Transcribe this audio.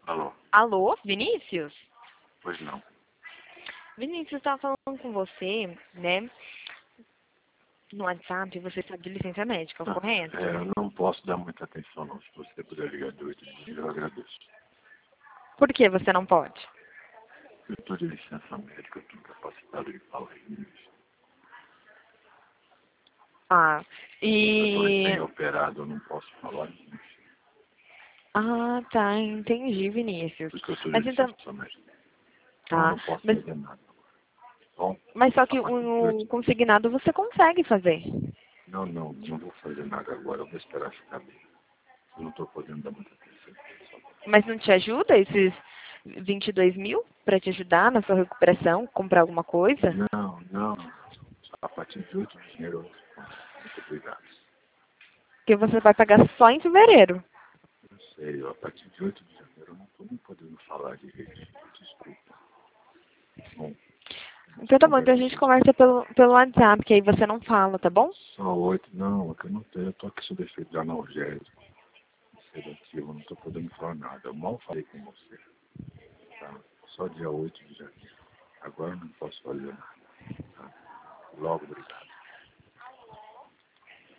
Alô? Alô, Vinícius? Pois não. Vinícius, estava falando com você, né? No WhatsApp, você está de licença médica, correto? Eu não posso dar muita atenção não. Se você puder ligar de 8 dias, eu agradeço. Por que você não pode? Eu estou de licença médica, eu estou incapacitado de falar isso. Ah, Eu estou e... recém-operado, eu não posso falar isso. Ah, tá, entendi, Vinícius. Porque eu estou de Mas então... licença médica. Então eu Tá, não posso mas, fazer nada. Bom, mas só a que partir de 8 o consignado você consegue fazer. não vou fazer nada agora. Eu vou esperar ficar bem. Eu não estou podendo dar muita atenção. Mas não te ajuda esses 22 mil para te ajudar na sua recuperação, comprar alguma coisa? Não. A partir de 8 de janeiro eu respondo. Muito obrigado. Porque você vai pagar só em fevereiro. Eu sei, a partir de 8 de janeiro eu não estou nem podendo falar direito. Desculpa. Bom, Então tá bom, então a gente conversa pelo WhatsApp, que aí você não fala, tá bom? só 8, não, é que eu não tenho, eu tô aqui sob efeito de analgésico, sedativo, eu não tô podendo falar nada. Eu mal falei com você, tá? Só dia 8 de janeiro. Agora eu não posso fazer nada, tá? Logo, obrigado.